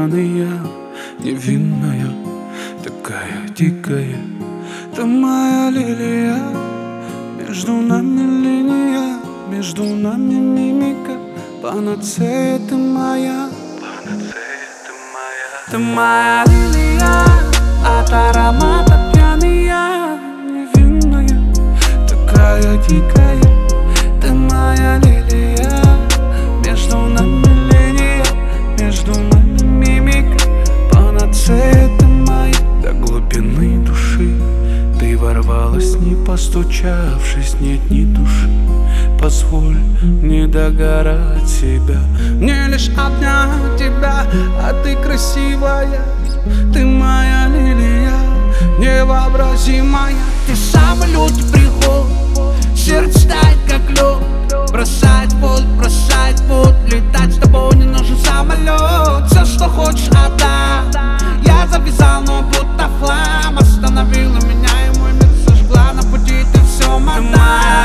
пьяная, невинная, такая дикая. Ты моя лилия, между нами линия, между нами мимика. Панацея ты моя, панацея ты моя. Ты моя лилия, от аромата пьяная, невинная, такая дикая. Ты моя лилия, между нами линия, между нами мимика. Панацея ты моя, до глубины души ты ворвалась, не постучавшись, нет ни души. Позволь не догорать себя, мне лишь обнять тебя, а ты красивая. Ты моя лилия, невообразимая. Ты самый лютый приход, сердце тает как лед. Бросать путь, летать с тобой не нужен самолет. Все, что хочешь, отдам. Я завязал, но будто флам. Остановила меня и мой мир сожгла. На пути ты все мотай.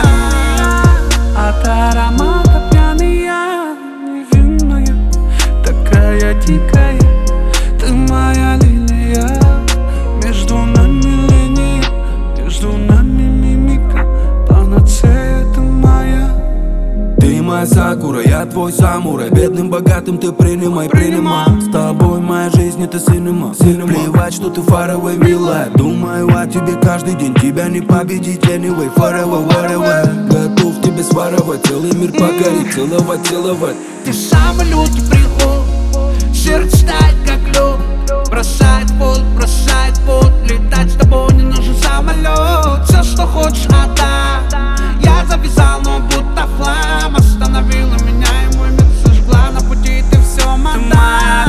От аромата пьяная, невинная, такая дикая. Ты моя лилия, между нами линия, между нами мимика. Панацея ты моя. Ты моя сакура, я твой самурай. Бедным, богатым ты принимай. С тобой моя жизнь это синема. Плевать, что ты faraway, милая. Думаю о тебе каждый день, тебя не победить anyway. Forever, whatever. Готов тебе своровать, целый мир покорить, целовать. Ты самый лютый приход, сердце тает как лед. Бросать путь, летать с тобой не нужен самолет. Все, что хочешь, отдам. Я завязал, но будто флам. Остановила меня и мой мир сожгла. На пути ты все мотай.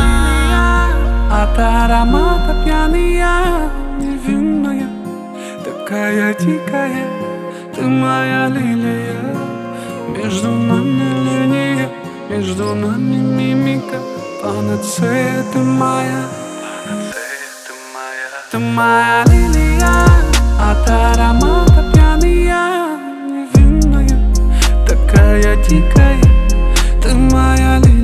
От аромата пьяная, невинная, такая дикая. Ты моя лилия, между нами линия, между нами мимика. Панацея ты моя, панацея ты моя. Ты моя лилия, от аромата пьяная, невинная, такая дикая. Ты моя лилия.